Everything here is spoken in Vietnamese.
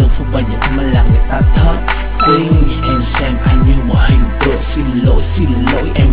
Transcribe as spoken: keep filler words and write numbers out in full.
được phục vào những mà làm người ta thất tiếng. Em xem anh như một hình tượng, xin lỗi xin lỗi em